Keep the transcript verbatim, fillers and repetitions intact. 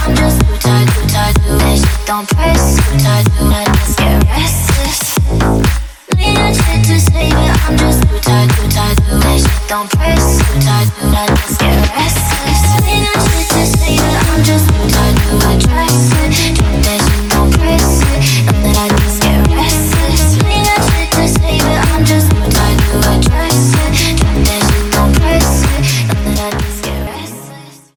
I'm just too tired, too tired to this shit. Don't press, too tired, too tired.